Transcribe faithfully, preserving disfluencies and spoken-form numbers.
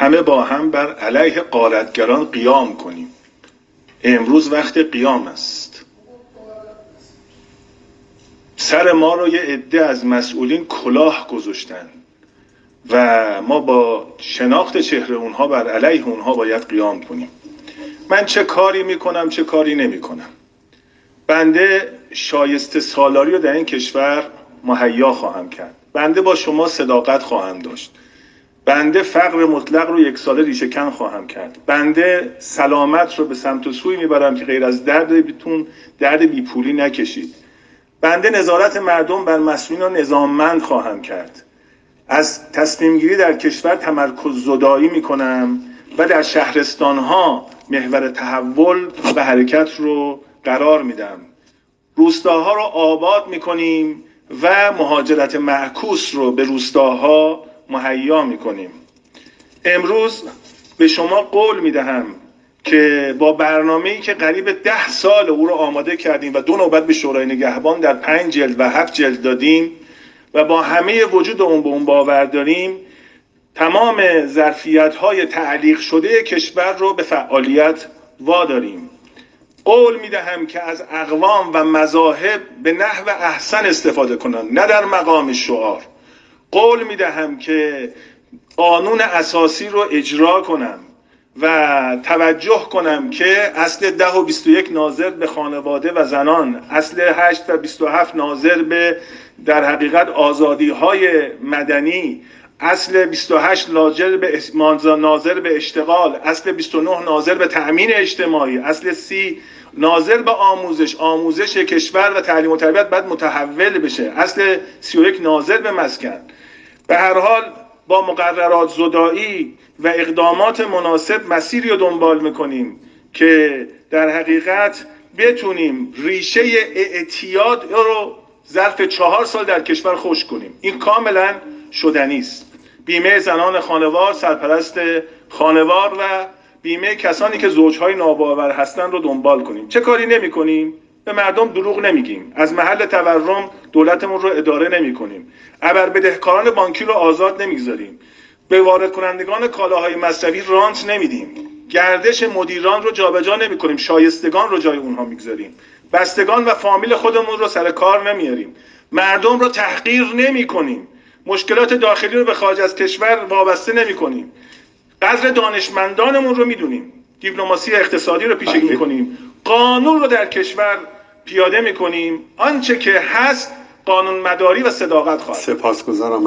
همه با هم بر علیه غارتگران قیام کنیم. امروز وقت قیام است. سر ما رو یه عده از مسئولین کلاه گذاشتن و ما با شناخت چهره اونها بر علیه اونها باید قیام کنیم. من چه کاری میکنم چه کاری نمیکنم. بنده شایسته سالاری رو در این کشور مهیا خواهم کرد. بنده با شما صداقت خواهم داشت. بنده فقر مطلق رو یک ساله ریشه کن خواهم کرد. بنده سلامت رو به سمت و سوی میبرم که غیر از درد بیتون درد بیپولی نکشید. بنده نظارت مردم بر مسئولین رو نظاممند خواهم کرد. از تصمیم گیری در کشور تمرکز زدایی میکنم و در شهرستان ها محور تحول و حرکت رو قرار میدم. روستاها رو آباد میکنیم و مهاجرت معکوس رو به روستاها مهیا میکنیم. امروز به شما قول میدهم که با برنامه‌ای که قریب ده سال او رو آماده کردیم و دو نوبت به شورای نگهبان در پنج جلد و هفت جلد دادیم و با همه وجود اون به اون باور داریم، تمام ظرفیت‌های تعلیق شده کشور رو به فعالیت واداریم. قول میدهم که از اقوام و مذاهب به نحو احسن استفاده کنند، نه در مقام شعار. قول میدهم که قانون اساسی رو اجرا کنم و توجه کنم که اصل ده و بیست و یک ناظر به خانواده و زنان، اصل هشت و بیست و هفت ناظر به در حقیقت آزادی های مدنی، اصل بیست و هشت ناظر به ناظر به اشتغال، اصل بیست و نه ناظر به تأمین اجتماعی، اصل سی ناظر به آموزش، آموزش کشور و تعلیم و تربیت باید متحول بشه، اصل سی و یک ناظر به مسکن. به هر حال با مقررات زدایی و اقدامات مناسب مسیری رو دنبال میکنیم که در حقیقت بتونیم ریشه اعتیاد رو ظرف چهار سال در کشور خشک کنیم. این کاملا شدنی است. بیمه زنان خانوار، سرپرست خانوار و بیمه کسانی که زوجهای ناباور هستن رو دنبال کنیم. چه کاری نمی کنیم؟ به مردم دروغ نمیگیم. از محل تورم دولتمون رو اداره نمی کنیم. ابر بدهکاران بانکی رو آزاد نمیگذاریم. به وارد کنندگان کالاهای مصرفی رانت نمیدیم. گردش مدیران رو جابجا نمی کنیم. شایستگان رو جای اونها میگذاریم. بستگان و فامیل خودمون رو سر کار نمیاریم. مردم رو تحقیر نمی کنیم. مشکلات داخلی رو به خارج از کشور وابسته نمی کنیم. قدر دانشمندانمون رو میدونیم. دیپلماسی اقتصادی رو پیشگی میکنیم. قانون رو در کشور پیاده میکنیم. آنچه که هست قانون مداری و صداقت خواهد. سپاسگزارم.